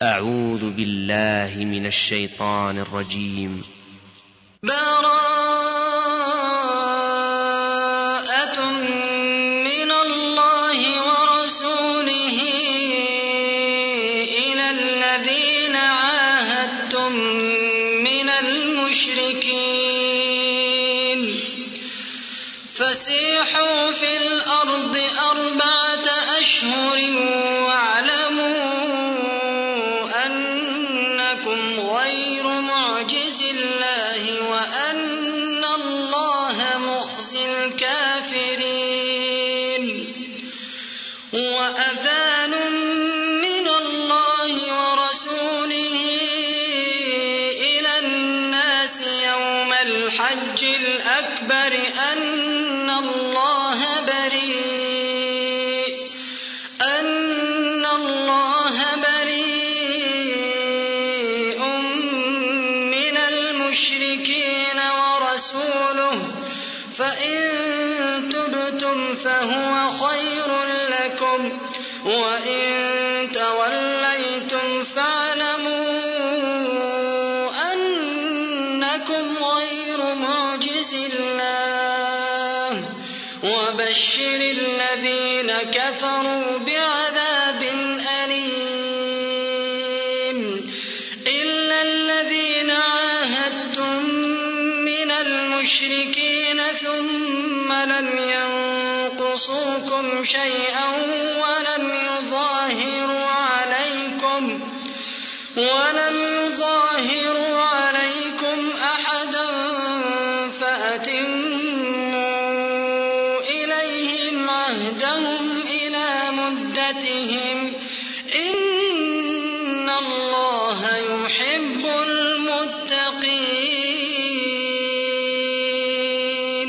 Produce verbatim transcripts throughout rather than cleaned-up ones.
أعوذ بالله من الشيطان الرجيم. براءة من الله ورسوله إلى الذين عاهدتم من المشركين فسيحوا في الأرض أربعة أشهر واعلموا أنكم غير معجز الله وأن الله مخزي الكافرين. وأذان من الله ورسوله إلى الناس يوم الحج الأكبر أن الله بريء أن الله بريء من المشركين ورسوله فإن تبتم فهو خير لكم وإن توليتم فاعلموا أنكم غير معجز الله وبشر الذين كفروا بعذاب أليم. إلا الذين عاهدتم من المشركين ثم لم ينقصوكم شيئا ولم يظاهروا عليكم ولم يظاهروا عليكم أحدا فأتموا إليهم عهدهم إلى مدتهم إن الله يحب المتقين.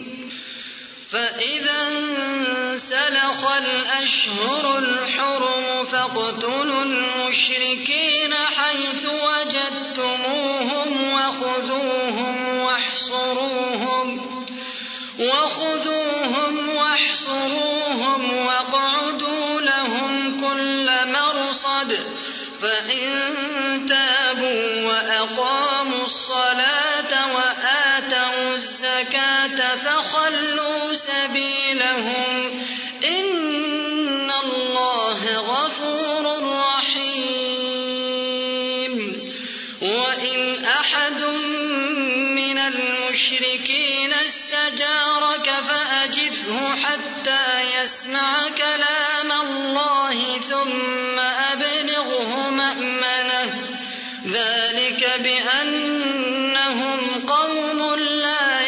فإذا انسلخ الأشهر الحرم فاقتلوا المشركين حيث وجدتموهم وخذوهم واحصروهم وخذوهم واحصروهم واقعدوا لهم كل مرصد فإن تابوا وأقاموا الصلاة وآتوا الزكاة فخلوا سبيلهم إن الله غفور رحيم. وإن أحد من المشركين استجارك فأجره حتى يسمع كلام الله ثم أبلغه مأمنه ذلك بأنهم قوم لا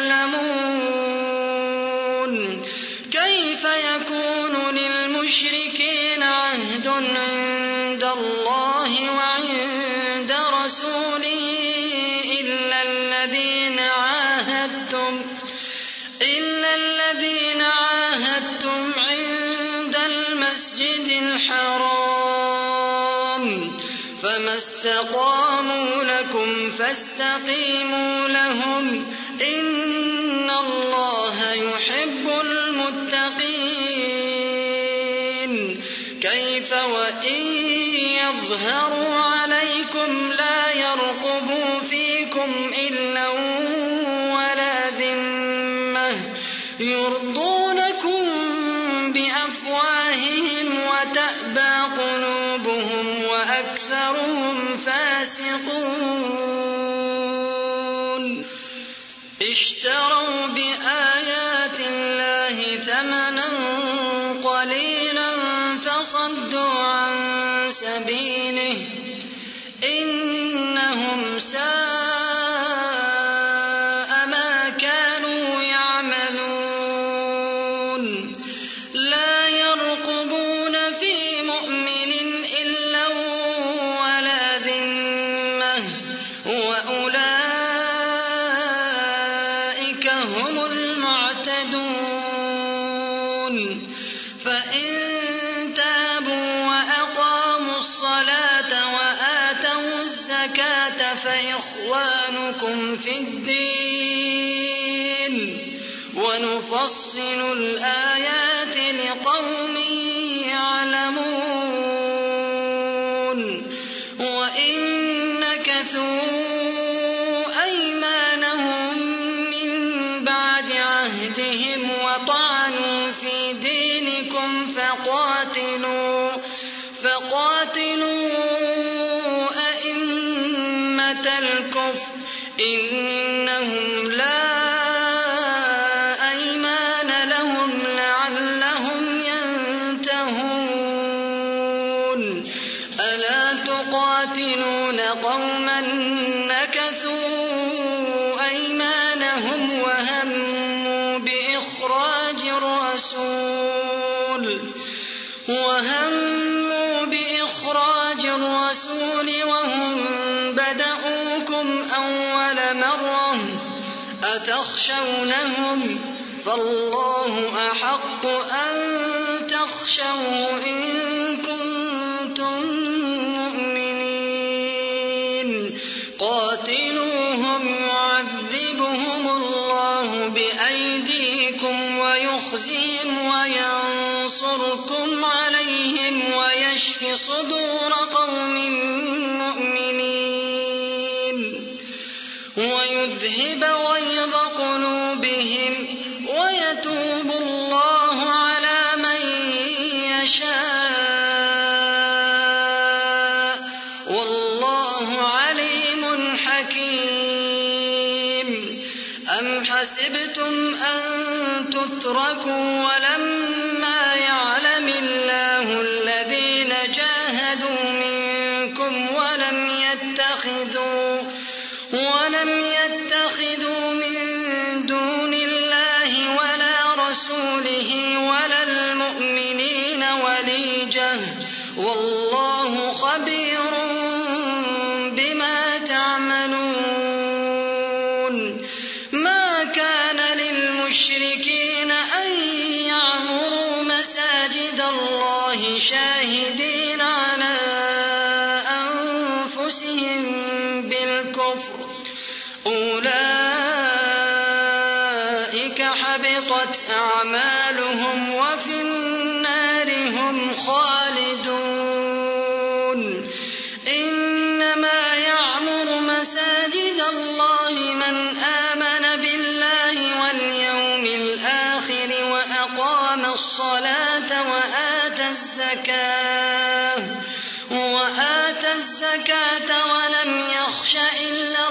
يعلمون. كيف يكون للمشركين عهد عند الله وعند رسوله إلا الذين عاهدتم إلا الذين عاهدتم عند المسجد الحرام فما استقاموا لكم فاستقيموا لهم إن الله يحب المتقين. كيف وإن يظهروا عليكم لا يرقبوا فيكم إلا ولا ذمة يرضونكم بأفواههم وتأبى قلوبهم وأكثرهم فاسقون. اشتروا بآيات الله ثمنا قليلا فصدوا عن سبيله إنهم ساء ما كانوا يعملون. لا يرقبون في مؤمن إلا ولا ذمة وأولئك هم المعتدون. فإن تابوا وأقاموا الصلاة وآتوا الزكاة فإخوانكم في الدين ونفصل الآيات لقوم يعلمون. نكثوا أيمانهم من بعد عهدهم وطعنوا في دينكم فقاتلوا فقاتلوا أئمة الكفر إنهم لا أيمان لهم لعلهم ينتهون ألا تقاتلون قوما نكثوا أيمانهم وهموا بإخراج الرسول وهموا بإخراج الرسول وهم بدؤوكم أول مرة أتخشونهم فالله أحق أن تخشوه إن كنتم مؤمنين قاتلوهم يعذبهم الله بأيديكم ويخزيهم وينصركم عليهم ويشف صدور قوم مؤمنين ويذهب غيظ قلوبهم ويتوب الله على من يشاء والله عليم حكيم أم حسبتم أن تتركوا ولما يعلم الله الذين جاهدوا منكم ولم يتخذوا ولم يتخذوا من دون الله ولا رسوله ولا المؤمنين وليجة والله خبير بما تعملون ما كان للمشركين أن يعمروا مساجد الله شاهدين على أنفسهم بالكفر أولئك حبطت أعمالهم وفي النار هم خالدون إنما يعمر مساجد الله من آمن بالله واليوم الآخر وأقام الصلاة وآتى الزكاة وآتى الزكاة ولم يخش إلا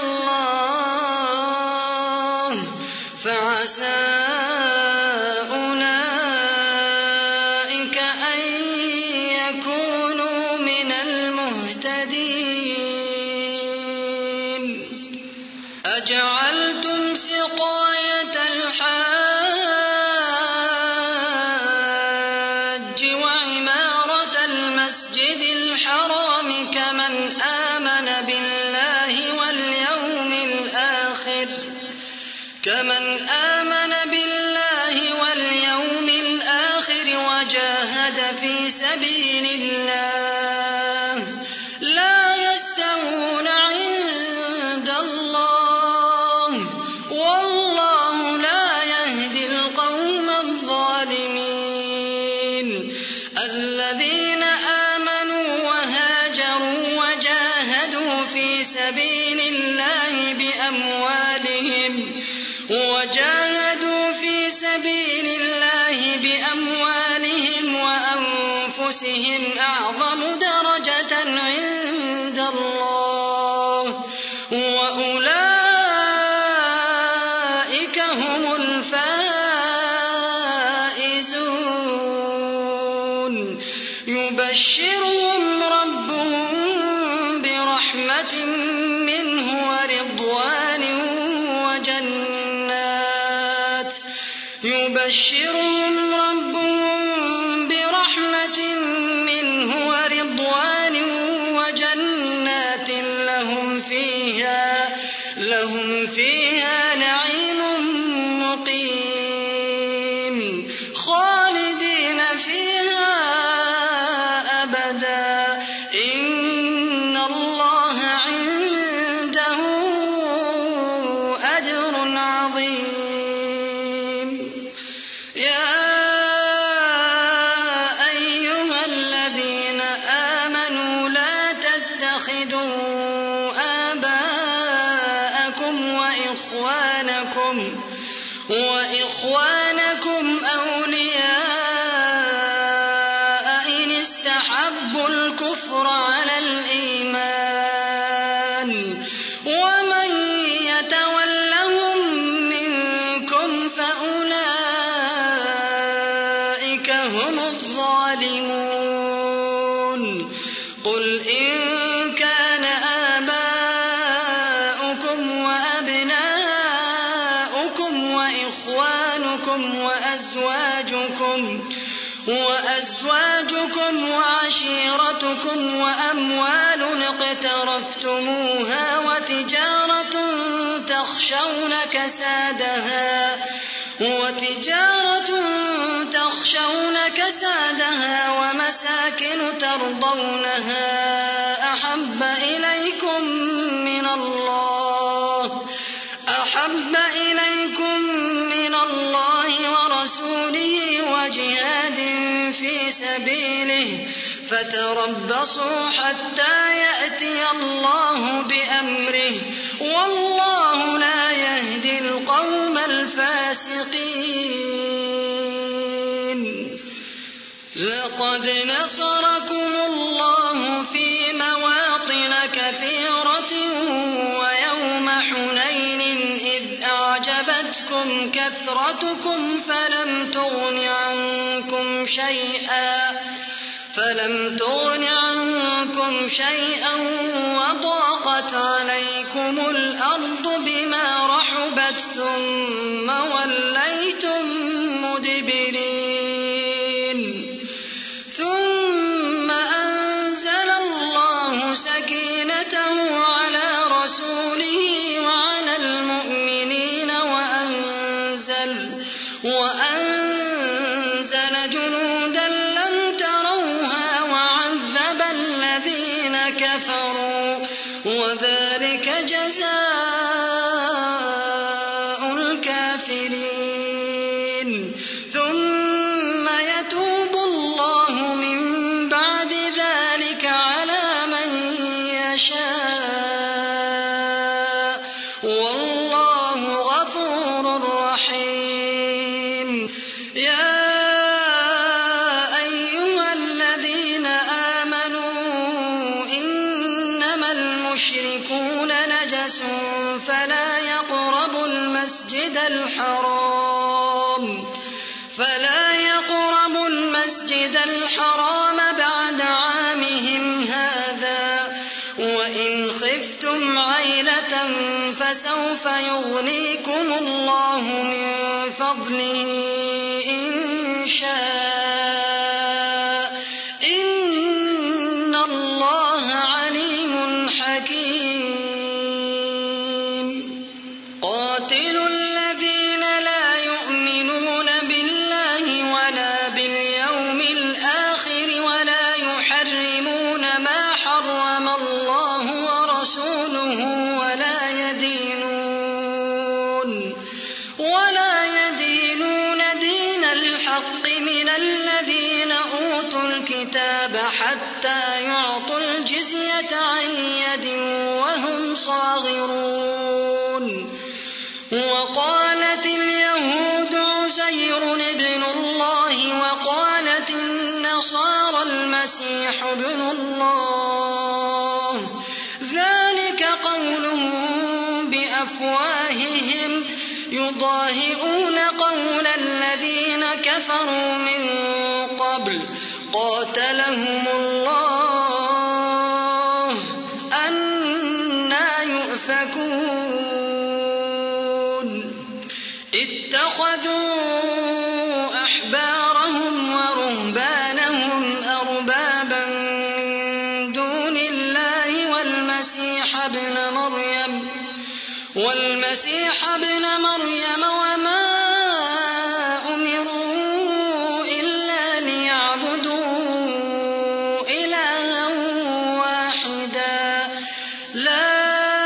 الله فعسى أولئك أن يكونوا من المهتدين أجعلتم سقاية الحاج وعمارة المسجد الحرام كمن آمن بالله واليوم الآخر كمن آمن بالله واليوم الآخر وجاهد في سبيل الله لا يستوون عند الله والله لا يهدي القوم الظالمين الذين آمنوا وهاجروا وجاهدوا في سبيل الله بأموالهم وجاهدوا في سبيل الله بأموالهم وأنفسهم أعظم درجة عند الله وأولئك هم الفائزون يبشرهم ربهم برحمة منه ورضوان وجنات يبشرهم ربهم برحمة منه ورضوان وجنات لهم فيها لهم فيها نعيم مقيم خالدين فيها أبدا إن الله عنده أجر عظيم يا أيها الذين آمنوا لا تتخذوا آباءكم وإخوانكم وإخوانكم أولياء إن استحبوا الكفر على الإيمان ومن يتولهم منكم فأولئك هم الظالمون قل إن كان آباؤكم وأبناؤكم وإخوانكم وأزواجكم وأزواجكم وعشيرتكم وأموال اقترفتموها وتجارة تخشون كسادها وتجارة تخشون كسادها ومساكن ترضونها أحب إليكم من الله أحب إليكم من الله ورسوله وجهاد في سبيله فتربصوا حتى يأتي الله بأمره والله لا يهدي القوم الفاسقين لقد نصركم الله في مواطن كثيرة ويوم حنين إذ أعجبتكم كثرتكم فلم تغن عنكم شيئا فلم تغن عنكم شيئا وضاقت عليكم الأرض بما رحبت ثم وليتم مدبرين ثم أنزل الله سكينته على رسوله وعلى المؤمنين وأنزل وأنزل جنودا لم تروها وعذب الذين كفروا وذلك جزاء الكافرين ثم يتوب الله من بعد ذلك على من يشاء والله غفور رحيم يا أيها الذين آمنوا إنما المشركون نجس فلا يقربوا المسجد الحرام فلا يقربوا المسجد الحرام بعد عامهم هذا وإن خفتم عيلة فسوف يغنيكم الله من فضله إن شاء إن الله عليم حكيم قاتلوا الذين لا يؤمنون بالله ولا باليوم الآخر ولا يحرمون ما حرم الله ورسوله ولا يدينون ولا يدينون دين الحق من الذين أوتوا الكتاب حتى يعطوا الجزية عن يد وهم صاغرون وقالت اليهود عزير ابن الله وقالت النصارى المسيح ابن الله ذلك قولهم بأفواههم يضاهئون قول الذين كفروا من قبل قاتلهم الله أنى يؤفكون اتخذوا أحبارهم ورهبانهم أربابا من دون الله والمسيح ابن مريم والمسيح ابن مريم وما أمروا إلا ليعبدوا إلها واحدا لا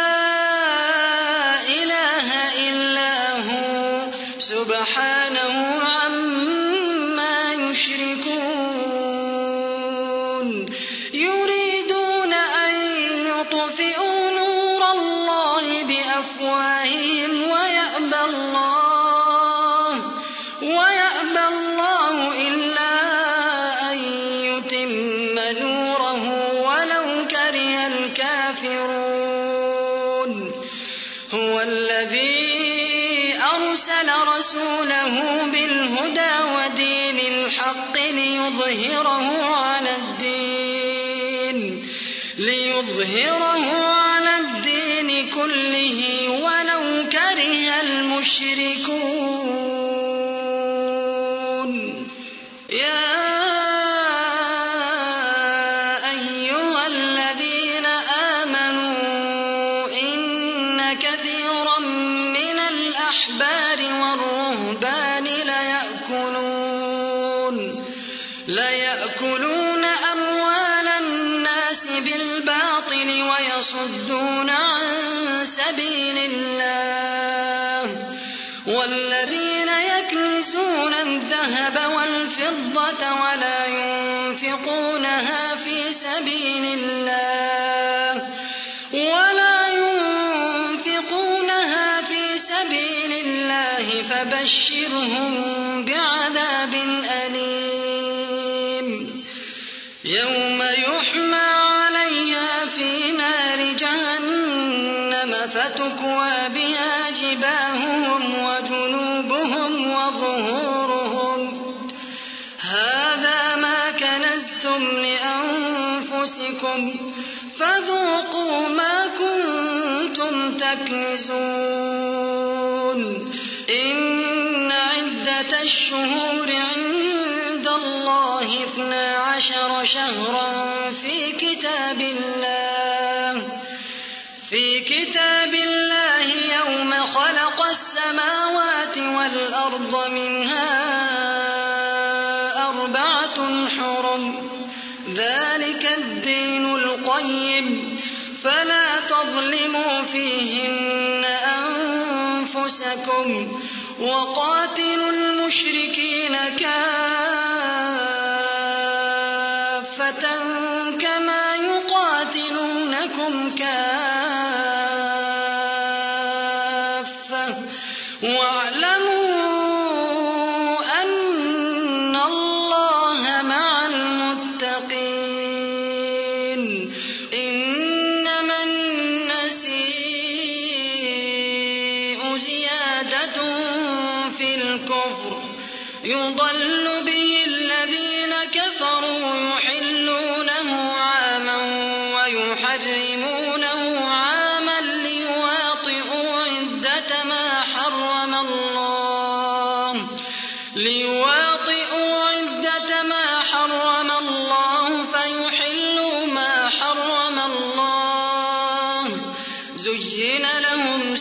إله إلا هو سبحانه عما يشركون يريدون أن يطفئوا نور الله بأفواههم ويأبى الله كره الكافرون هو الذي أرسل رسوله بالهدى ودين الحق ليظهره على الدين ليظهره على الدين كله ولو كره المشركون يا أيها الذين آمنوا إن كثيرا من الأحبار والرهبان ليأكلون ليأكلون أموال الناس بالباطل ويصدون عن سبيل الله والذين يكنزون الذهب والفضة ولا ينفقونها في سبيل الله ولا ينفقونها في سبيل الله فبشرهم بعذاب أليم يوم يحمى عليها في نار جهنم فتكوى بها جباههم وجنوبهم وظهورهم هذا ما كنزتم لأنفسكم فذوقوا ما كنتم تكنزون إن عدة الشهور عند الله اثنا عشر شهرا في كتاب الله في كتاب الله يوم خلق السماوات والأرض منها أربعة حرم ذلك الدين القيم فلا تظلموا فيهن أنفسكم وقاتلوا المشركين كافة كما يقاتلونكم كافة واعلموا أن الله مع المتقين إنما النسيء زيادة في الكفر يضل به الذين كفروا يحلونه عاما ويحرمونه عاما ليواطئوا عدة ما حرم الله ليواطئوا عدة ما حرم الله فيحلوا ما حرم الله زين لهم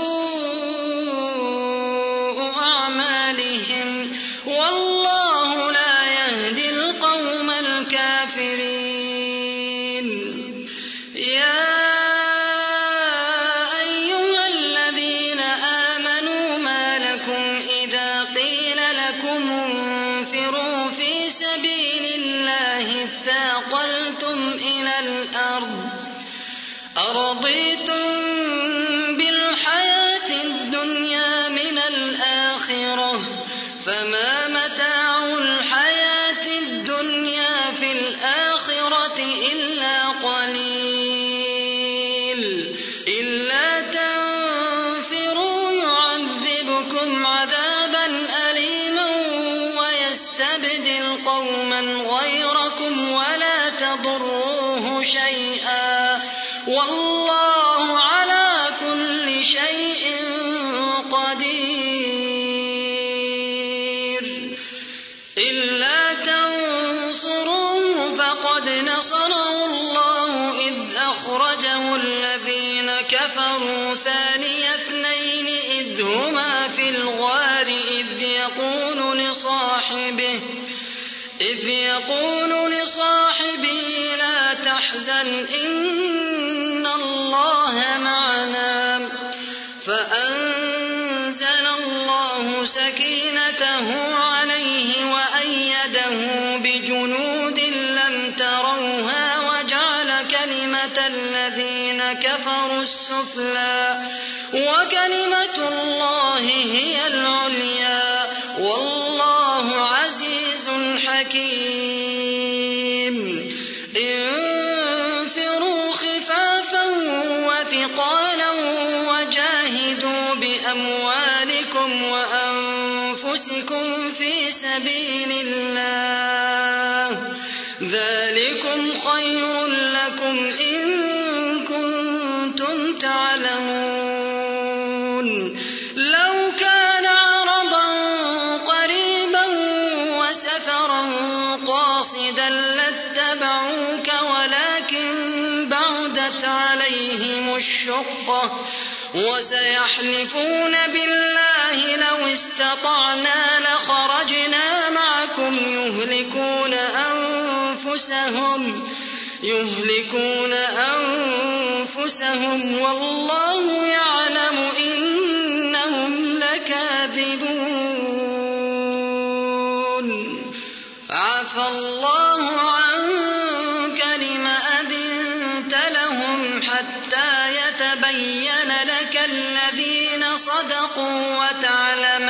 سوء أعمالهم والله لا يهدي القوم الكافرين يا أيها الذين آمنوا ما لكم إذا قيل لكم انفروا في سبيل الله اثاقلتم إلى الأرض أرضيتم بالحياة الدنيا من الآخرة فما متاع الحياة الدنيا في الآخرة إلا قليل إلا تنفروا يعذبكم عذابا أليما ويستبدل قوما غيركم ولا تضروه شيئا والله على كل شيء قدير إلا تنصروه فقد نصره الله إذ أخرجه الذين كفروا ثاني اثنين إذ هما في الغار إذ يقول لصاحبه إذ يقول لصاحبه لا تحزن إن الله معنا فأنزل الله سكينته عليه وأيده بجنود لم تروها وجعل كلمة الذين كفروا السفلى وكلمة الله هي العليا والله عزيز حكيم انفروا أنفسكم في سبيل الله ذلكم خير لكم إن كنتم تعلمون لو كان عرضا قريبا وسفرا قاصدا لاتبعوك ولكن بعدت عليهم الشقة وسيحلفون بالله لو استطعنا لخرجنا معكم يهلكون أنفسهم يهلكون أنفسهم والله يعلم إنهم لكاذبون عفى الله عنك لم أذنت لهم حتى يتبين لك الذين صدقوا وتعلم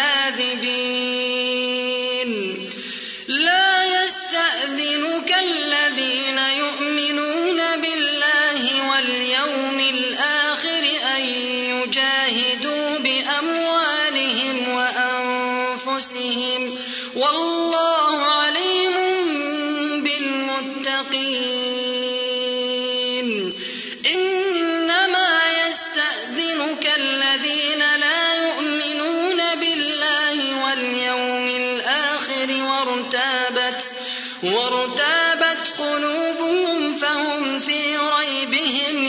الكاذبين لا يستأذنك الذين يؤمنون بالله واليوم الآخر أن يجاهدوا بأموالهم وأنفسهم والله عليم بالمتقين إنما يستأذنك الذين لا يؤمنون بالله واليوم الآخر وارتابت وارتابت قلوبهم فهم في ريبهم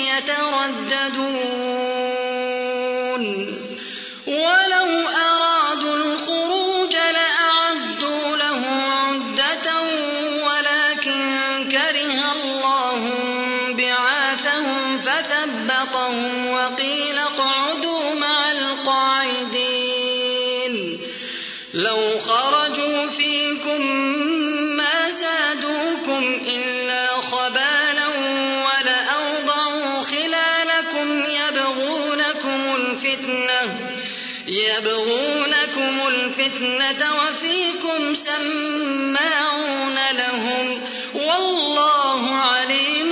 يترددون ولو أرادوا الخروج لأعدوا له عدة ولكن كره الله بعاثهم فثبطهم وقيل اقعدوا مع القاعدين لو خرجوا فيكم ما زادوكم إلا خبالا ولأوضعوا خلالكم يبغونكم الفتنة يبغونكم الفتنة وفيكم سماعون لهم والله عليم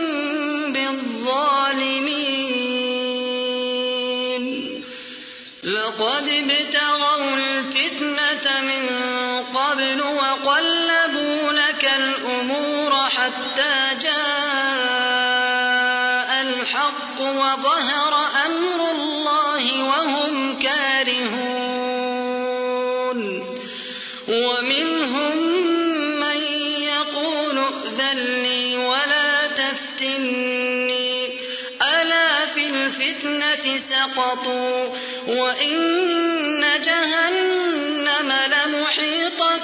بالظالمين لقد ابتغوا الفتنة من قبل وقلبوا لك الأمور حتى جاء الحق وظهر أمر الله وهم كارهون ومنهم من يقول ائذن لي ولا تفتني ألا في الفتنة سقطوا وإن جهنم لمحيطة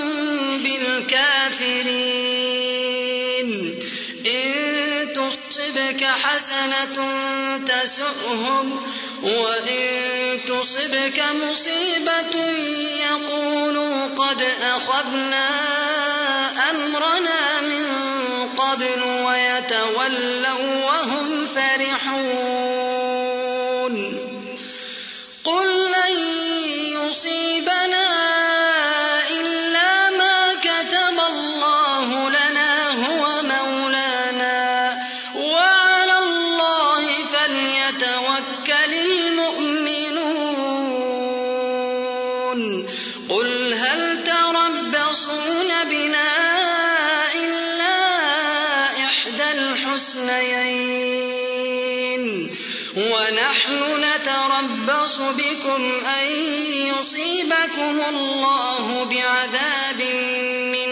بالكافرين إن تصبك حسنة تسؤهم وإن تصبك مصيبة يقولوا قد أخذنا أمرنا من قبل ويتولوا وهم فرحون قل لن يصيبنا إلا ما كتب الله لنا هو مولانا وعلى الله فليتوكل المؤمنون قل هل تربصون بنا إلا إحدى الحسنيين ونحن نتربص بكم أن يصيبكم الله بعذاب من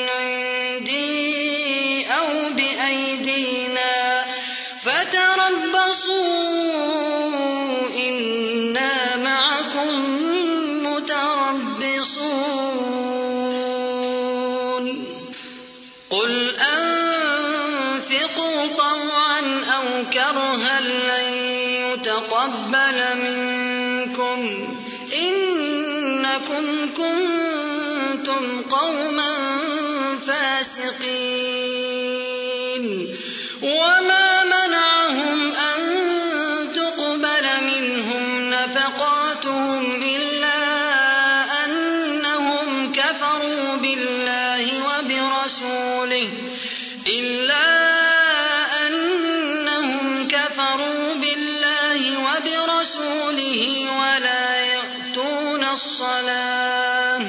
عندي أو بأيدينا فتربصوا إنا معكم متربصون قل أنفقوا طوعا أو كرها لن يتقبل منكم إنكم كنتم قوما فاسقين وما منعهم أن تقبل منهم نفقاتهم إلا أنهم كفروا بالله وبرسوله إلا أنهم كفروا بالله وبرسوله ولا يأتون الصلاة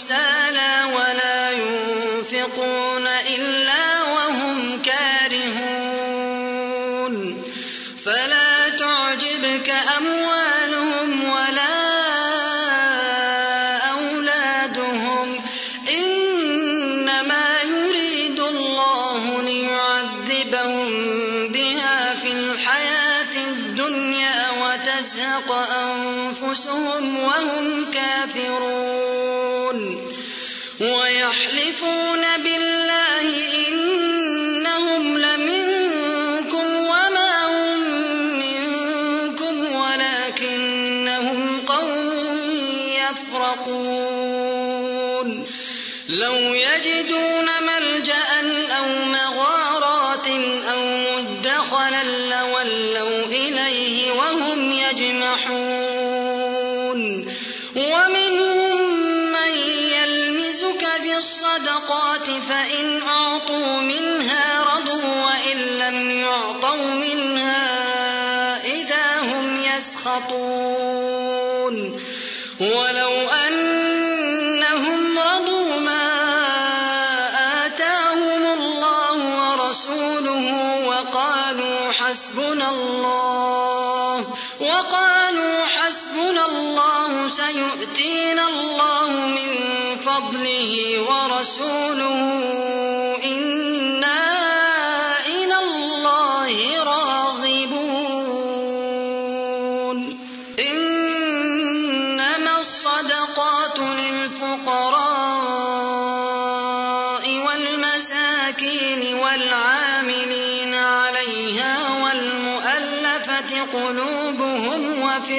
كسالى ولا ينفقون إلا وهم كارهون فلا تعجبك أموالهم ولا أولادهم إنما يريد الله ليعذبهم بها في الحياة الدنيا وتزهق أنفسهم وهم كافرون ويحلفون بالله إنهم لمنكم وما هم منكم ولكنهم قوم يفرقون لو يجدون ملجأ أو مغارات أو مدخلا لولوا إليه وهم يجمحون ومنهم من يلمزك في الصدقات فإن أعطوا منها رضوا وإن لم يعطوا منها إذا هم يسخطون ولو أنهم رضوا ما آتاهم الله ورسوله وقالوا حسبنا الله وقالوا حسبنا الله سيؤتينا الله من فضله ورسوله إنا إلى الله راغبون إنما الصدقات للفقراء والمساكين والعاملين عليها والمؤلفة قلوبهم وفي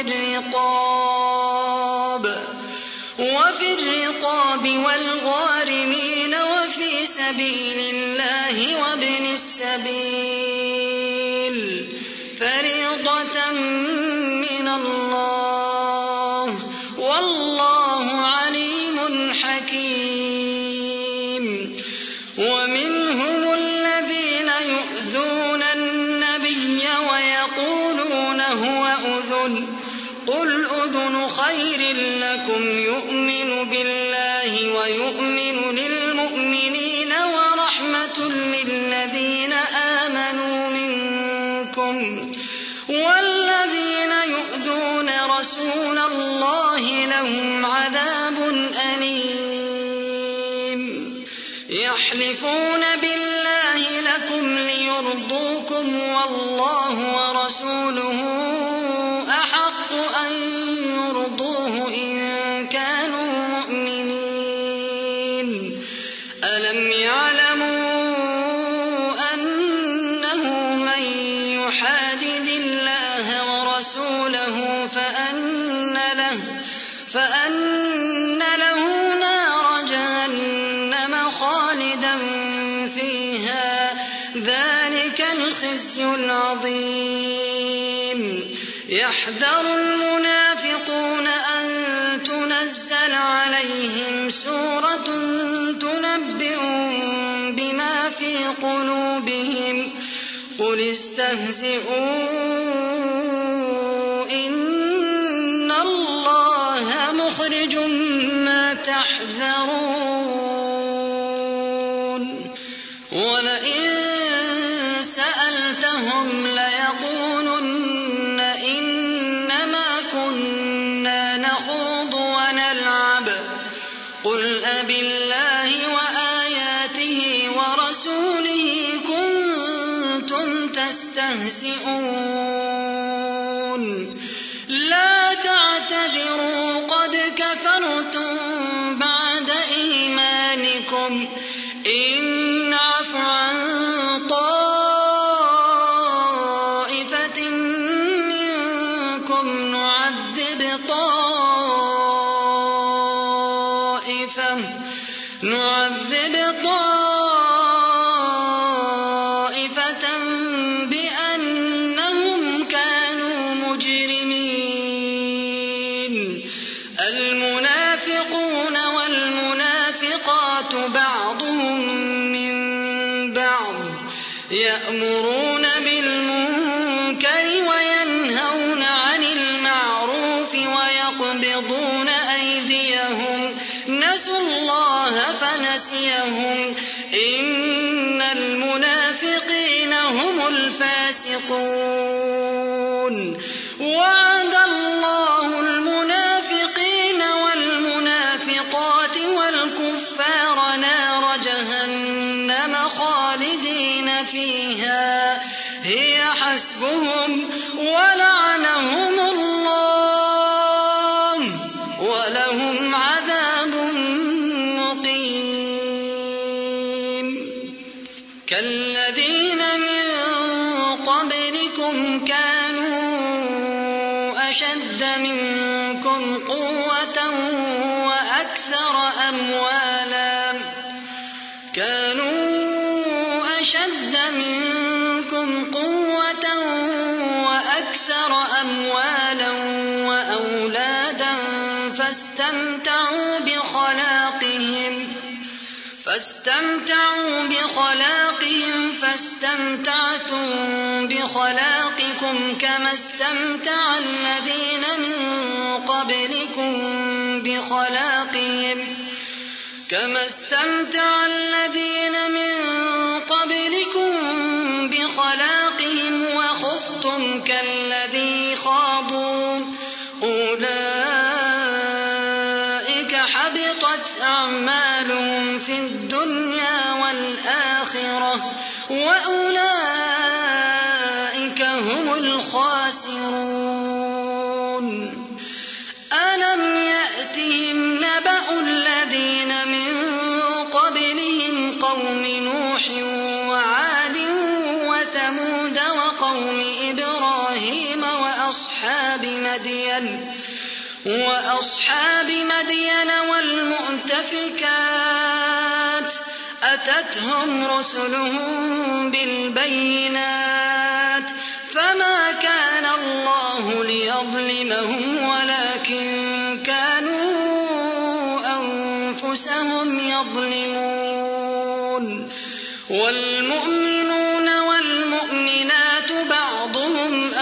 الرقاب وفي الرقاب والغارمين وفي سبيل الله وابن السبيل فريضة من الله والله عليم حكيم ومنهم الذين يؤذون النبي ويقولون هو أذن قل أذن خير لكم يؤمن بالله ويؤمن للمؤمنين ورحمة للذين آمنوا منكم والذين يؤذون رسول الله لهم عذاب أليم يحلفون بالله لكم ليرضوكم والله ورسوله أحق أن يرضوه إن كانوا مؤمنين ألم يعلموا أنه من يحادد الله ورسوله فأن له, فأن له نار جهنم خالدا فيها ذلك الخزي العظيم يحذر المنافقون أن تنزل عليهم سورة تنبئهم بما في قلوبهم قل استهزئوا إن الله مخرج ما تحذرون ولئن سألتهم ليقولن إنما كنا نخوض ونلعب قل أبالله وآياته ورسوله كنتم تستهزئون لا تعتذروا قد كفرتم بعد إيمانكم إن نعف عن طائفة منكم نعذب طائفة نعذب طائفة بأنهم كانوا مجرمين المنافقون والمنافقات بعضهم من بعض يأمرون بالمنكر وينهون عن المعروف ويقبضون أيديهم نسوا هم إن المنافقين هم الفاسقون. وعد الله المنافقين والمنافقات والكفار نار جهنم خالدين فيها هي حسبهم ولعنهم الله ولهم عذاب مقيم. كالذين من قبلكم كانوا أشد منكم قوة وأكثر أموالا كانوا أشد منكم قوة وأكثر أموالا وأولادا فاستمتعوا بخلاقهم فاستمتعوا بخلاقهم فاستمتعتم بخلاقكم كما استمتع الذين من قبلكم بخلاقهم كما استمتع الذين من قبلكم بخلاقهم وخضتم كالذي خاضوا أولئك حبطت أعمالهم في الدنيا والآخرة وأولئك هم الخاسرون. ألم يأتهم نبأ الذين من قبلهم قوم نوح وعاد وثمود وقوم إبراهيم وأصحاب مدين وأصحاب مدين والمؤتفكات أتتهم رسلهم بالبينات فما كان الله ليظلمهم ولكن كانوا أنفسهم يظلمون. والمؤمنون والمؤمنات بعضهم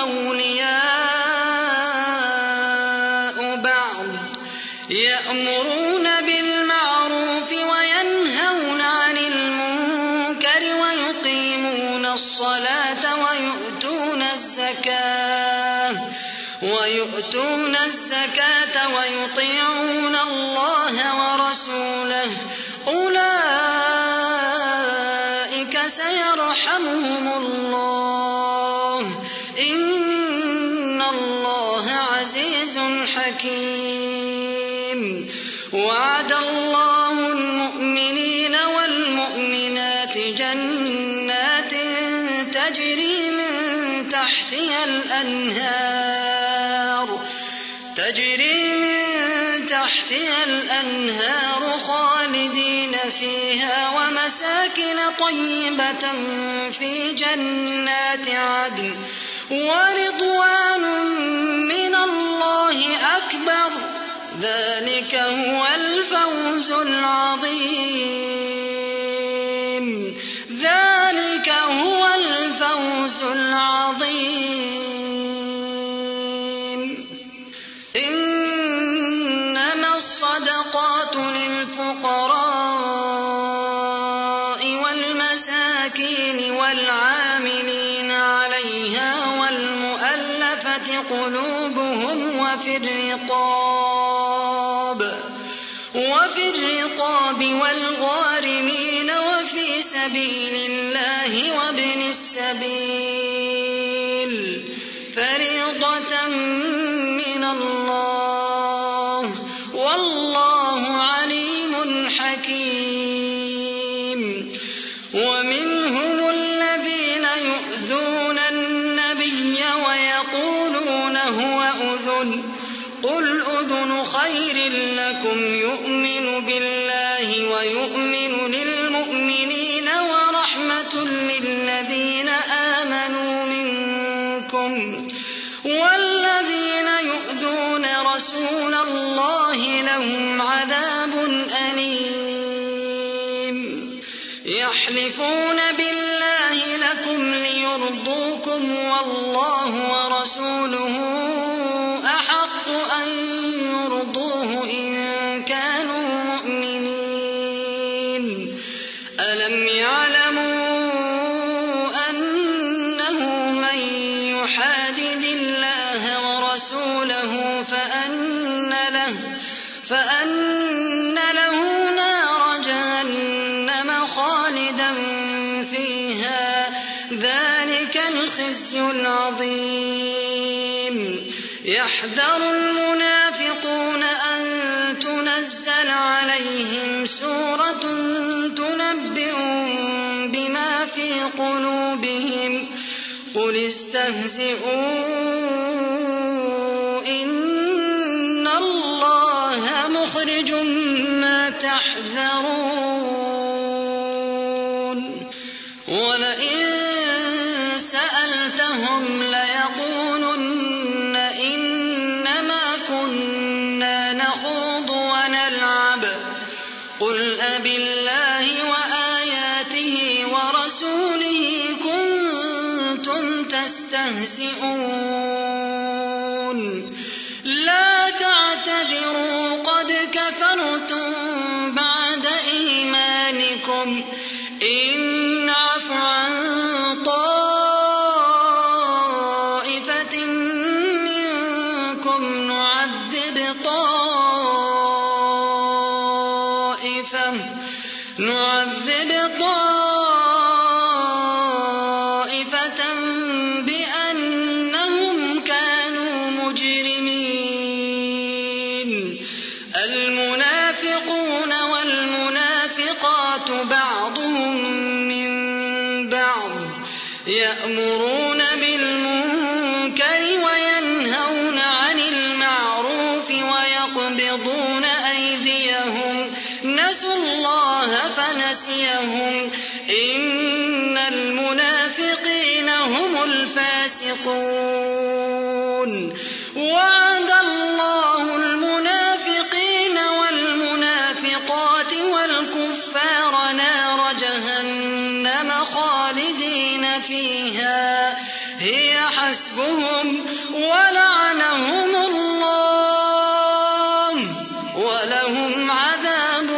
أولياء بعض يأمرون بالمعروف وينهون عن المنكر ويقيمون الصلاة ويؤتون الزكاة ويؤتون الزكاة ويطيعون الله ورسوله أولئك سيرحمهم الله إن الله عزيز حكيم. وعد الله المؤمنين والمؤمنات جنات تجري من تحتها الأنهار تجري من تحتها الأنهار خالدين فيها ومساكن طيبة في جنات عدن ورضوان من الله أكبر ذلك هو الفوز العظيم ذلك هو الفوز العظيم. إنما الصدقات للفقراء والمساكين والعاملين عليها والمؤلفة قلوبهم وفي الرقاب وفي الرقاب والغارمين وفي سبيل الله وابن السبيل فريضة من الله والله عليم حكيم. ومنهم الذين يؤذون النبي ويقولون هو أذن قل أذن خير لكم يؤمن بالله ويؤمن للمؤمنين ورحمة للذين آمنوا منكم والذين يؤذون رسول الله لهم عذاب أليم. يحلفون بالله لكم ليرضوكم والله ورسوله أحق أن يرضوه إن كانوا مؤمنين. ألم يعلموا أنه من يحادد الله ورسوله فأن له, فأن له نار جهنم خالدا فيها ذلك الخزي العظيم. يحذر المنافقون أن تنزل عليهم سورة تنبئهم بما في قلوبهم قل استهزئوا إن الله مخرج ما تحذرون. ولئن سألتهم ليقولن إنما كنا نخوض ونلعب قل أبالله وآياته ورسوله كنتم تستهزئون لا تعتذروا قد كفرتم بعد إيمانكم إن نعف عن طائفة منكم نعذب طائفة نعذب طائفة بأنهم كانوا مجرمين. المنافقون والمنافقات بعضهم من بعض يأمرون بالمنكر وينهون عن المعروف ويقبضون أيديهم نسوا الله فنسيهم إن المنافقين هم الفاسقون. وعد الله المنافقين والمنافقات والكفار نار جهنم خالدين فيها هي حسبهم ولعنهم الله ولهم عذاب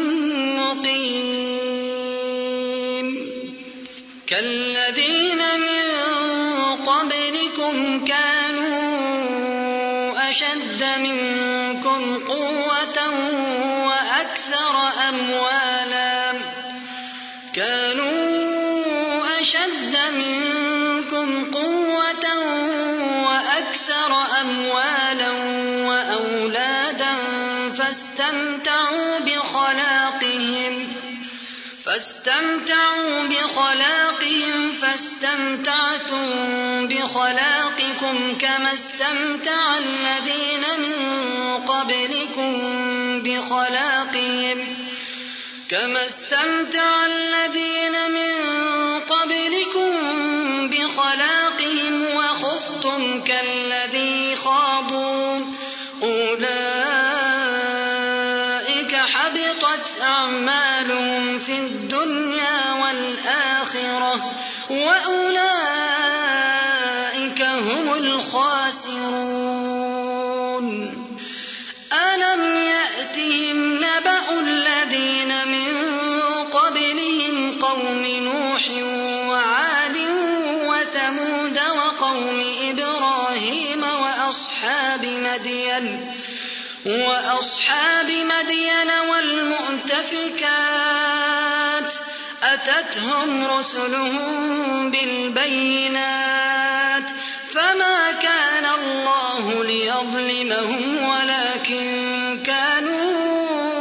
مقيم. كالذين من قبلكم كانوا أشد منكم قوة وأكثر أموالا كانوا أشد منكم قوة وأكثر أموالا وأولادا فاستمتعوا بخلاقهم فاستمتعوا بخلاقهم فاستمتعتم بخلاقكم كما استمتع الذين من قبلكم بخلاقهم كما استمتع الذين من قبلكم بخلاقهم وخضتم كالذي خاضوا أولئك حبطت أعمالهم في الدنيا والآخرة وأولئك هم الخاسرون. ألم يأتهم نبأ الذين من قبلهم قوم نوح وعاد وثمود وقوم إبراهيم وأصحاب مدين وأصحاب مدين والمؤتفكات أتتهم رسلهم بالبينات فما كان الله ليظلمهم ولكن كانوا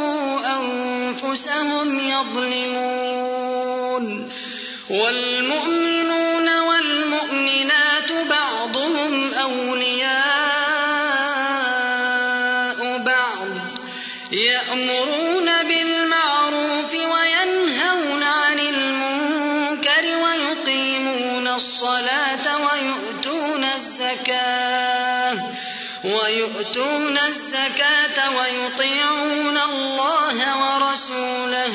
أنفسهم يظلمون. والمؤمنون والمؤمنات بعضهم أولياء بعض يأمرون بالمعروف وينهون عن المنكر ويقيمون الصلاة ويؤتون الزكاة ويؤتون الزكاة ويطيعون الله ورسوله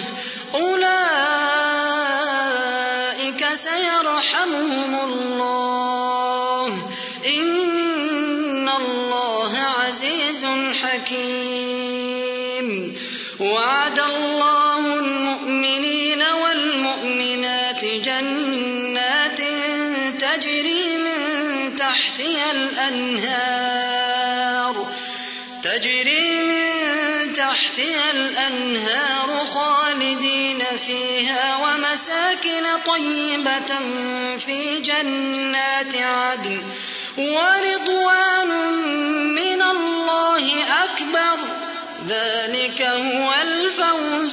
أولئك سيرحمهم الله إن الله عزيز حكيم. وعد الله المؤمنين والمؤمنات جنات تجري من تحتها الأنهار تجري من تحتها الأنهار خالدين فيها ومساكن طيبة في جنات عدن ورضوان من الله أكبر ذلك هو الفوز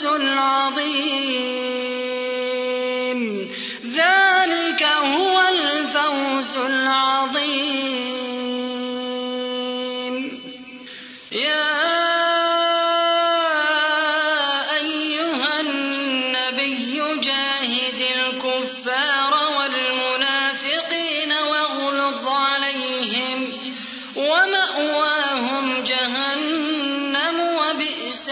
العظيم ذلك هو الفوز العظيم يا أيها النبي جاهد الكفار والمنافقين واغلظ عليهم ومأواهم جهنم وبئس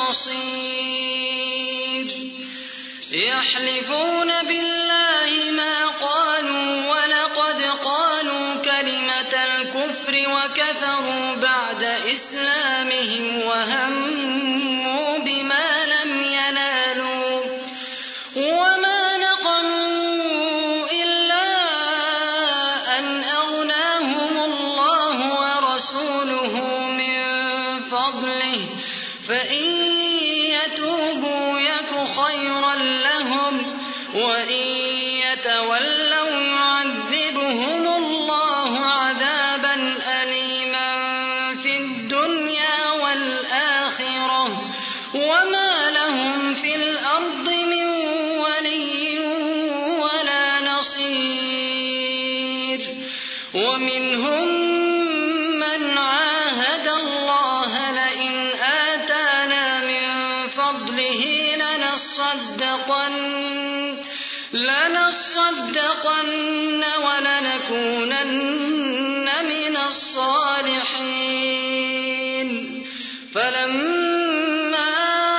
المصير يحلفون بالله ما قالوا ولقد قالوا كلمة الكفر وكفروا بعد إسلامهم وهموا بما لم ينالوا وما نقموا إلا أن أغناهم الله ورسوله من فضله فإن يتوبوا يك خيرا لهم وإن يتولوا يعذبهم الله عذابا أليما في الدنيا والآخرة وما لهم في الأرض من ولي ولا نصير ومنهم من عاهد الله لئن آتانا من فضله لنصدقن لنصدقن ولنكونن من الصالحين فلما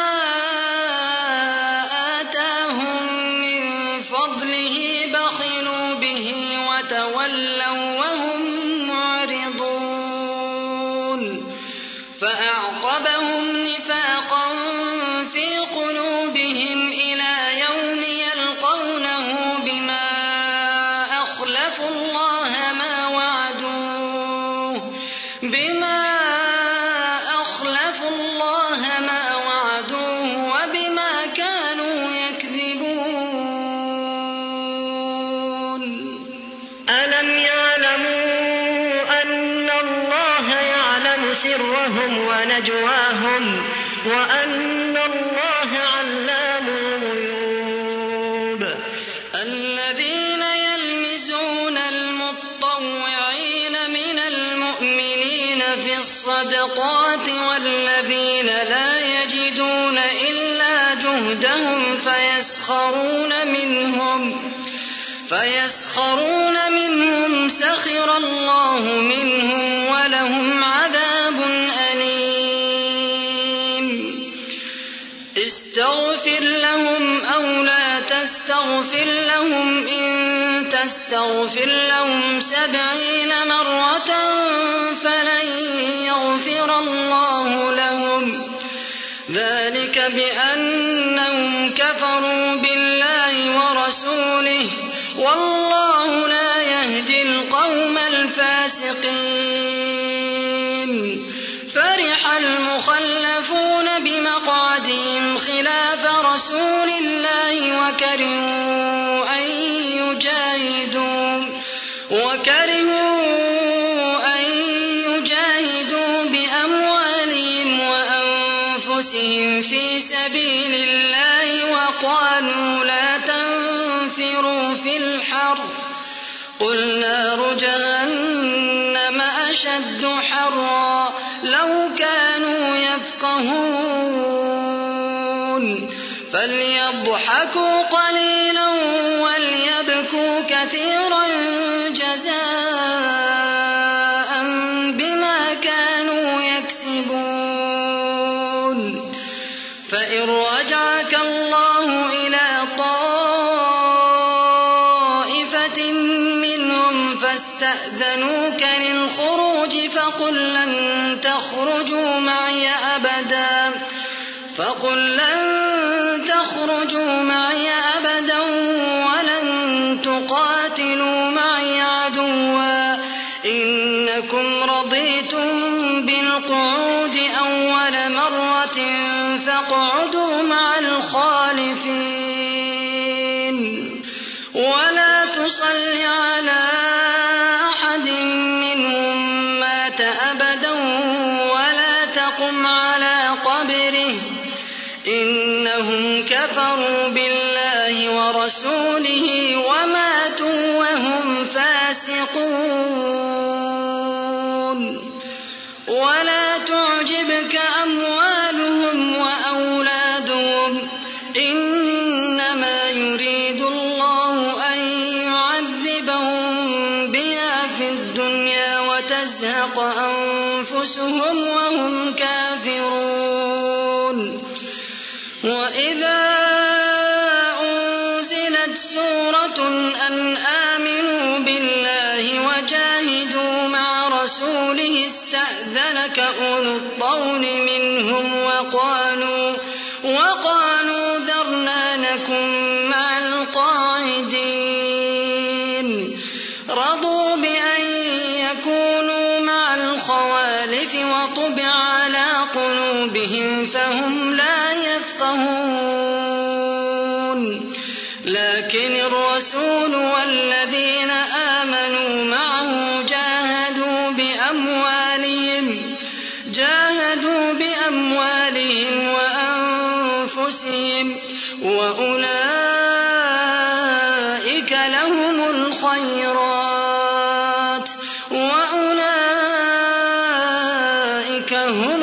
آتاهم من فضله بخلوا به وتولوا وهم معرضون فأعقبهم نفاقا في قلوبهم إلى يوم يلقونه بما أخلفوا الله ما وعدوه بما أخلفوا الله ما وعدوه وبما كانوا يكذبون ألم يعلموا أن الله يعلم سرهم ونجواهم وأن الله علام الغيوب الذين يلمزون المطوعين من المؤمنين في الصدقات والذين لا يجدون إلا جهدهم فيسخرون منهم فيسخرون منهم سخر الله منهم ولهم عذاب أليم استغفر لهم أو لا تستغفر لهم إن تستغفر لهم سبعين مرة فلن يغفر الله لهم ذلك بأنهم كفروا بالله ورسوله والله لا يهدي القوم الفاسقين فرح المخلفون بمقعدهم خلاف رسول الله وكرهوا أن يجاهدوا وكرهوا أن يجاهدوا بأموالهم وأنفسهم في سبيل الله وقالوا لا تنفروا في الحر قل نار جهنم أشد حرا لو كانوا يفقهون فليضحكوا قليلا وليبكوا كثيرا جزاء بما كانوا يكسبون فإن رجعك الله إلى طائفة منهم فاستأذنوك للخروج فقل لن تخرجوا معي أبدا فقل لن تخرجوا معي أبدا ولن الخالفين. ولا تصل على أحد منهم مات أبدا ولا تقم على قبره، إنهم كفروا بالله ورسوله وماتوا وهم فاسقون. ولا تعجبك أموالهم وأولادهم، إنما يريد الله أن يعذبهم بها في الدنيا وتزهق أنفسهم وهم كافرون. وإذا أنزلت سورة أن آمنوا بالله وجاهدوا مع رسوله استأذنك أولو الطول منهم وقالوا, وقالوا ذرنا نكن مع القاعدين. رضوا بأن يكونوا مع الخوالف وطبع على قلوبهم فهم لا يفقهون. لكن الرسول والذين آمنوا معه جاهدوا بأموالهم, جاهدوا بأموالهم وأنفسهم وأولئك لهم الخيرات وأولئك هم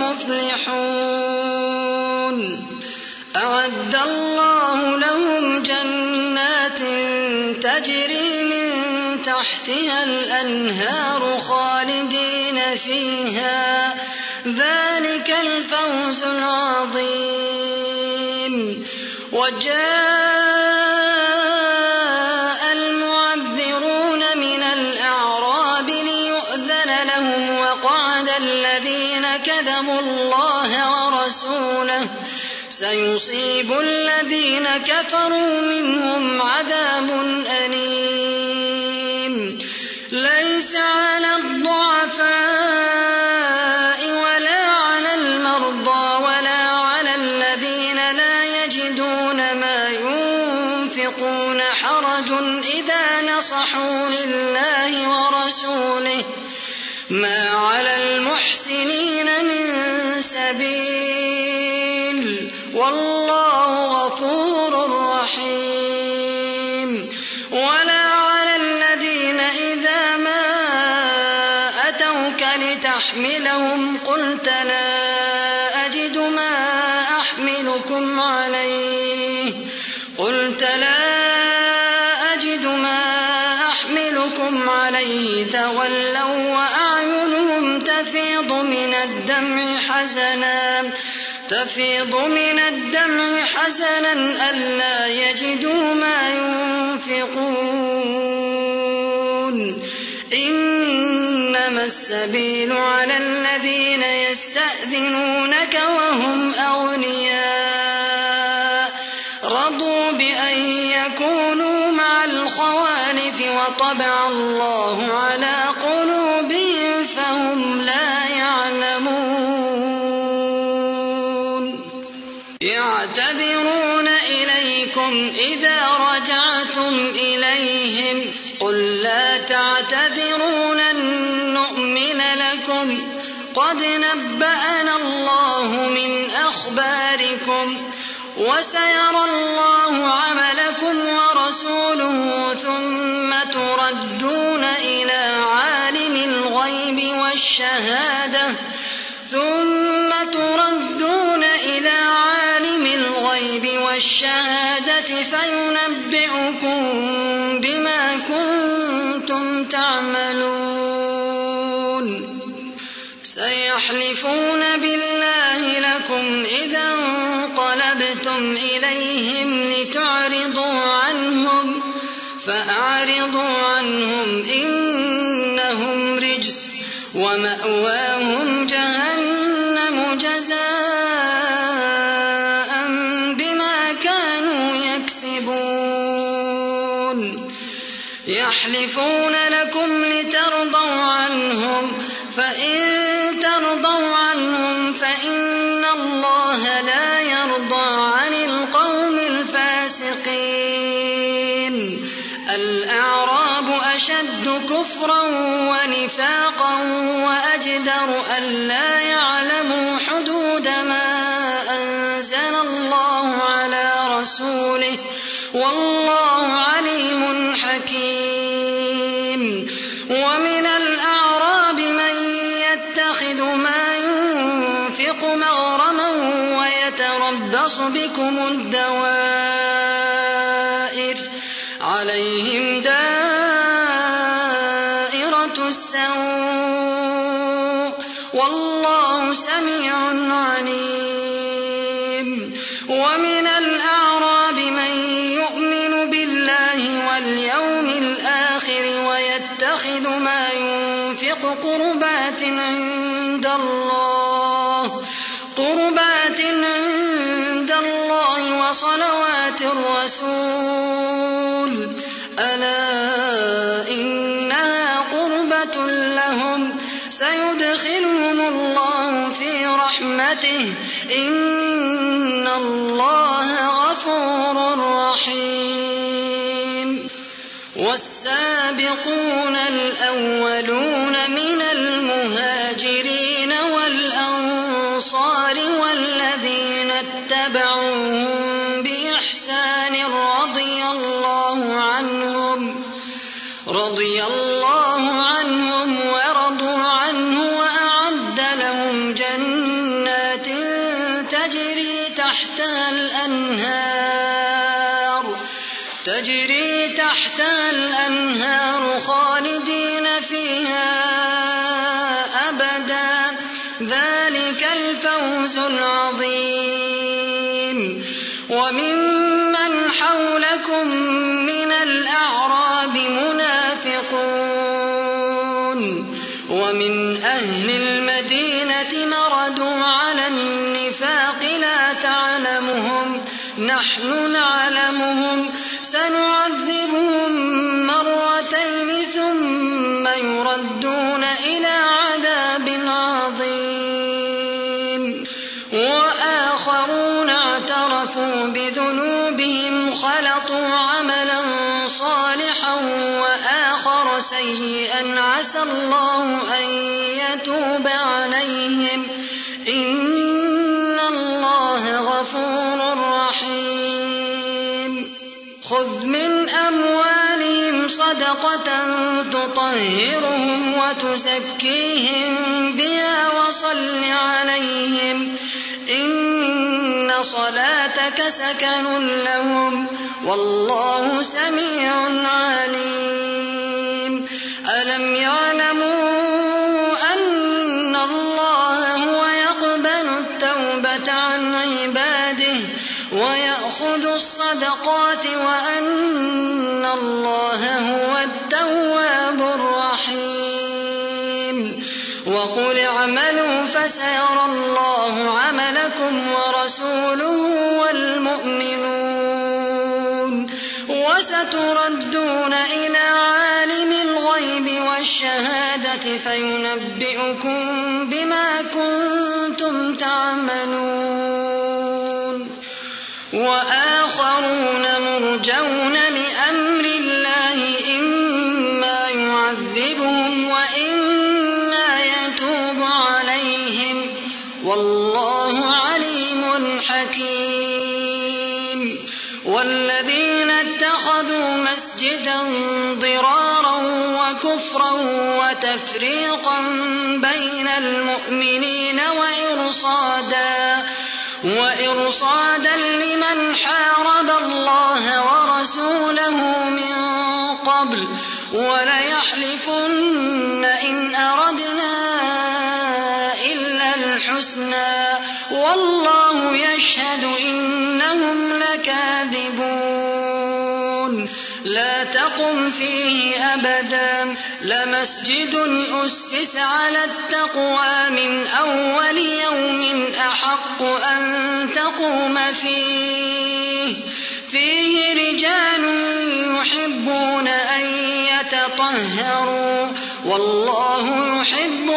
المفلحون. أعد الله لهم جنات تجري من تحتها الأنهار خالدين فيها, ذلك الفوز العظيم. وجاء المعذرون من الأعراب ليؤذن لهم وقعد الذين كذبوا الله ورسوله, سيصيب الذين كفروا منهم عذاب أليم. ليس على الضعفاء ولا على المرضى ولا على الذين لا يجدون ما ينفقون حرج إذا نصحوا لله ورسوله, ما على المحسنين من سبيل, والله غفور رحيم. ولا على الذين إذا ما أتوك لتحملهم قلت لا أجد ما أحملكم عليه, قلت لا أجد ما أحملكم عليه تولوا وأعينهم تفيض من الدمع حزنا تفيض من الدمع حزنا ألا يجدوا ما ينفقون. إنما السبيل على الذين يستأذنونك وهم أغنياء, رضوا بأن يكونوا مع الخوالف وطبع الله على قلوبهم فهم لا يعلمون. يعتذرون إليكم إذا رجعتم إليهم, قل لا تعتذروا لن نؤمن لكم قد نبأنا الله من أخباركم وسيرى الله عملكم ورسوله ثم تردون إلى عالم الغيب والشهادة ثم تردون إلى عالم الغيب والشهادة فينبئكم بما كنتم تعملون. سيحلفون بالله لكم إذا انقلبتم إليهم لتعرضوا عنهم فأعرضوا عنهم إنهم رجس ومأواهم جهنم جزاء بما كانوا يكسبون. يحلفون لكم لترضوا عنهم فإن ترضوا عنهم فإن الله لا يرضى عن القوم الأعراب أشد كفرا ونفاقا وأجدر ألا يعلموا حدود ما أنزل الله على رسوله والله عليم حكيم. ومن الأعراب من يتخذ ما ينفق مغرما ويتربص بكم الدوائر عليهم دائرة السوء والله سميع عليم. ومن الأعراب من يؤمن بالله واليوم الآخر ويتخذ ما ينفق قربات عند الله قربات عند الله وصلوات الرسول ألا إنها قربة لهم سيدخلهم الله في رحمته إن الله غفور رحيم. والسابقون الأولون من المهاجرين والأنصار والذين اتبعوهم بإحسان رضي الله عنهم رضي الله عنهم ورضوا عنه وأعد لهم جنات تجري تحتها الأنهار تجري تحتها الأنهار خالدين فيها أبدا ذلك الفوز العظيم. وممن حولكم من الأعراب منافقون ومن أهل المدينة مردوا على النفاق لا تعلمهم نحن نعلمهم سنعذبهم مرتين ثم يردون إلى عذاب عظيم. وآخرون اعترفوا بذنوبهم خلطوا عملا صالحا وآخر سيئا عسى الله أن يتوب عليهم إن الله غفور رحيم. خذ من أموالهم صدقة تطهرهم وتزكيهم بها وصل عليهم إن صلاتك سكن لهم والله سميع عليم. ألم يعلموا أن الله هو يقبل التوبة عن عباده ويأخذ الصدقات وأن الله هو التواب الرحيم. وقل اعملوا فسيرى الله عملكم ورسوله والمؤمنون وستردون إلى عالم الغيب والشهادة فينبئكم بما كنتم تعملون. وآخرون مرجون لأمر الله إما يعذبهم وإما يتوب عليهم والله عليم حكيم. والذين اتخذوا مسجدا ضرارا وكفرا وتفريقا بين المؤمنين وإرصادا وإرصادا لمن حارب الله ورسوله من قبل وليحلفن إن أردنا إلا الحسنى والله يشهد إنهم لكاذبون. لا تقم فيه أبدا لمسجد أسس على التقوى من أول يوم أحق أن تقوم فيه فيه رجال يحبون أن يتطهروا والله يحب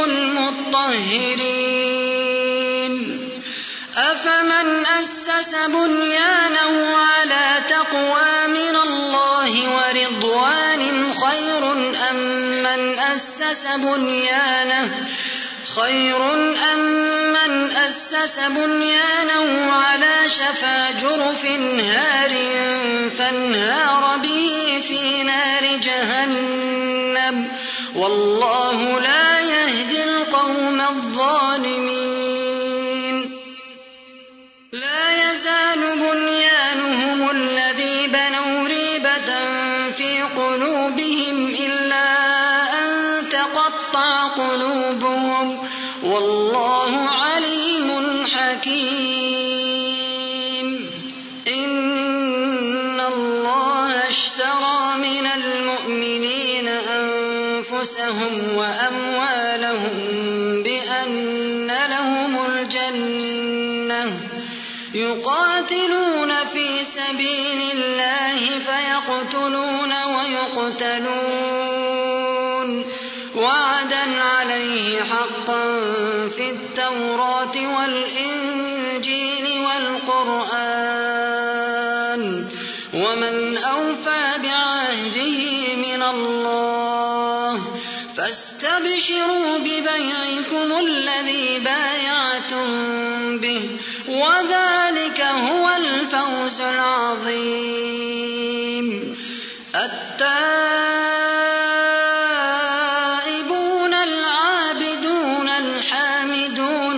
المطهرين. أفمن أسس بنيانه على تقوى من الله ورضوان أسس بنيانه خير أم من أسس بنيانه على شفا جرف هار فانهار به في نار جهنم والله لا يهدي القوم الظالمين لا يزال بنيانهم الذي بنوا ريبة في قلوبهم إلا أن تقطع قلوبهم والله عليم حكيم إن الله اشترى من المؤمنين أنفسهم وأموالهم بأن لهم الجنة يقاتلون في سبيل الله فيقتلون ويقتلون وعدا عليه حقا في التوراة والإنجيل والقرآن ومن أوفى بعهده من الله فاستبشروا ببيعكم الذي بايعتم به وذلك هو الفوز العظيم التائبون العابدون الحامدون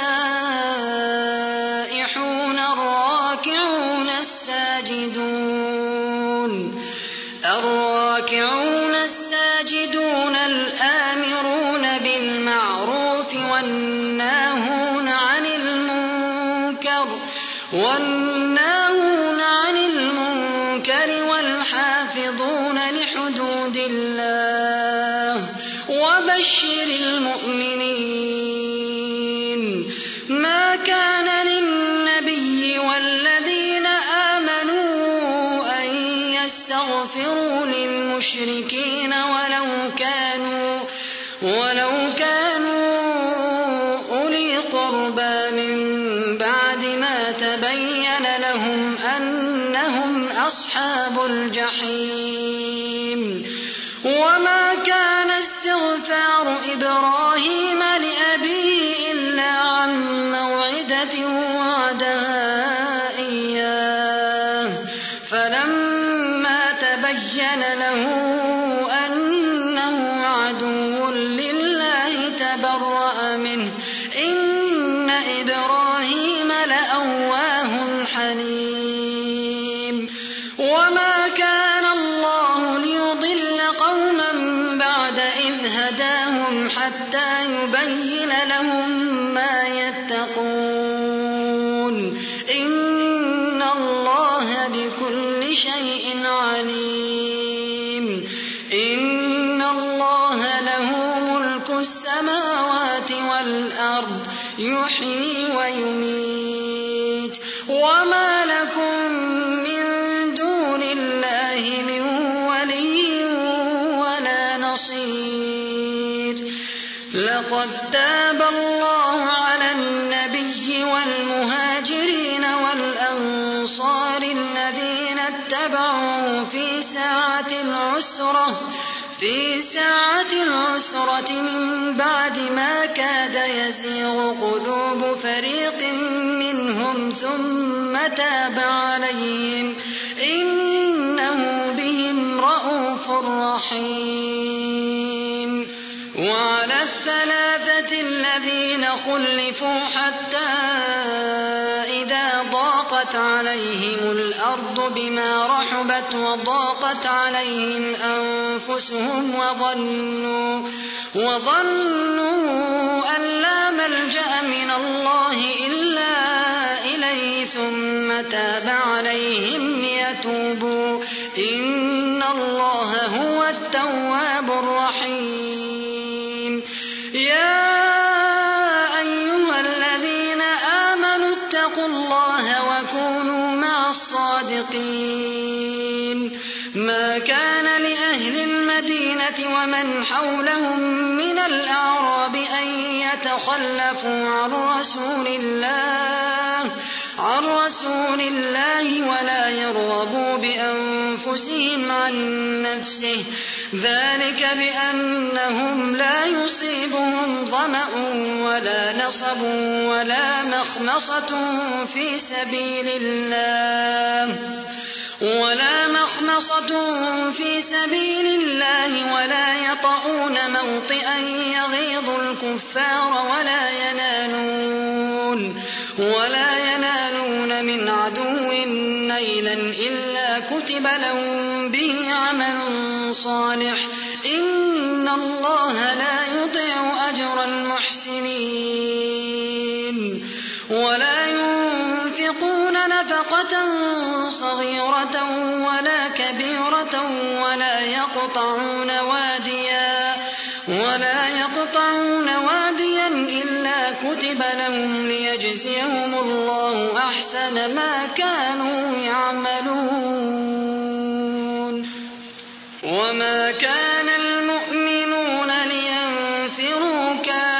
السائحون الراكعون الساجدون الراكعون الساجدون الآمرون بالمعروف والناهون عن المنكر والناهون عن المنكر والحافظون لحدود الله وبشر المؤمنين ما كان للنبي والذين آمنوا أن يستغفروا للمشركين ولو كانوا ولو كانوا أولي قربى من بعد ما تبين لهم أنهم أصحاب الجحيم وما كان استغفار إبراهيم لأبيه إلا عن موعدة وعدها إياه فلما تبين له أنه عدو لله تبرأ منه إن إبراهيم لأواه حليم وما كان الله ليضل قوما بعد إذ هداهم حتى يبين لهم ما يتقون إن الله بكل شيء عليم إن الله له ملك السماوات والأرض يحيي ويميت وما لكم من دون الله من ولي ولا نصير لقد تاب الله على النبي والمهاجرين والأنصار الذين اتبعوه في ساعة العسرة في ساعة العسرة من بعد ما كاد يزيغ قلوب فريق منهم ثم تاب عليهم إنه بهم رءوف رحيم وعلى الثلاثة الذين خلفوا حتى إذا ضاقت عليهم الأرض بما رحبت وضاقت عليهم أنفسهم وظنوا وظنوا أن لا ملجأ من الله إلا إليه ثم تاب عليهم ليتوبوا إن الله هو التواب الرحيم يا أيها الذين آمنوا اتقوا الله وكونوا مع الصادقين ما كان لأهل المدينة ومن حولهم من الأعراب أن يتخلفوا عن رسول الله عن رسول الله ولا يرغبوا بأنفسهم عن نفسه ذلك بأنهم لا يصيبهم ظمأ ولا نصب ولا مخمصة في سبيل الله ولا مخمصة في سبيل الله ولا يطؤون موطئا يغيظ الكفار ولا ينالون ولا ينالون من عدو نيلا إلا كتب لهم به عمل صالح إن الله لا يضيع أجر المحسنين ولا ينفقون نفقة صغيرة ولا كبيرة ولا يقطعون واديا ولا يقطعون واديا إلا كتب لهم ليجزيهم الله أحسن ما كانوا يعملون وما كان المؤمنون لينفروا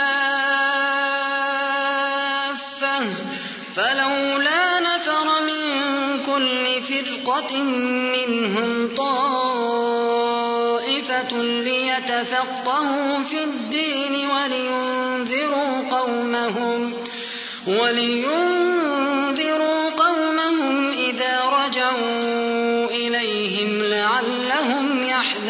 كافة فلولا نفر من كل فرقة منهم طائفة ليتفقهوا في الدين ولينذروا قومهم ولينذروا قومهم إذا رجعوا إليهم لعلهم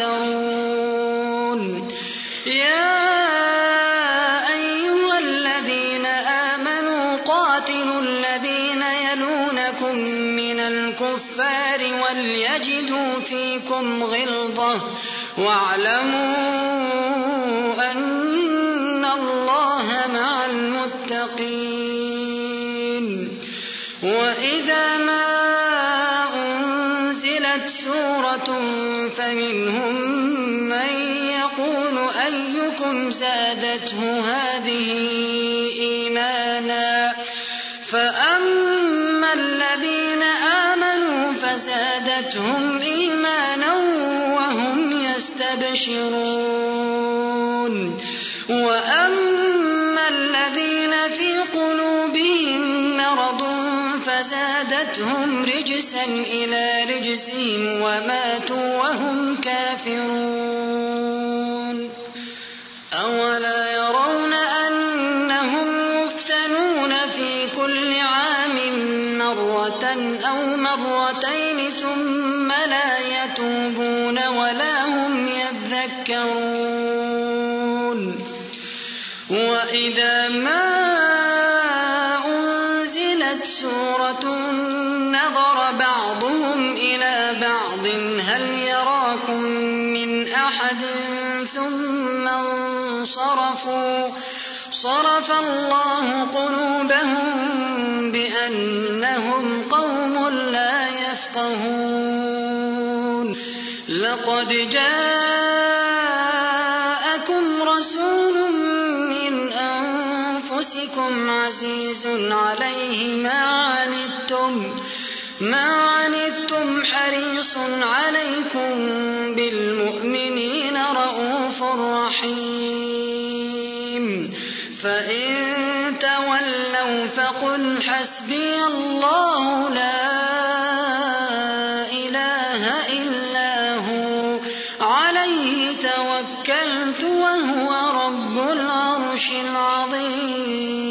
يحذرون يا أيها الذين آمنوا قاتلوا الذين يلونكم من الكفار وليجدوا فيكم غلظة واعلموا أن الله مع المتقين وإذا ما أنزلت سورة فمنهم من يقول أيكم زادته هذه إيمانا فأما الذين آمنوا فزادتهم إيمانا وهم يستبشرون وأما الذين في قلوبهم مرض فزادتهم رجسا إلى رجسهم وماتوا وهم كافرون أولا يرون أنهم يفتنون في كل عام مرة أو مرتين ثم لا يتوبون ولا هم يذكرون وإذا ما أنزلت سورة نظر بعضهم إلى بعض هل يراكم من أحد ثم انصرفوا صرف الله قلوبهم بأنهم قوم لا يفقهون لقد جاءكم رسول من أنفسكم عزيز عليه ما عنتم ما عنتم حريص عليكم بالمؤمنين رءوف رحيم فإن تولوا فقل حسبي الله لا إله إلا هو عليه توكلت وهو رب العرش العظيم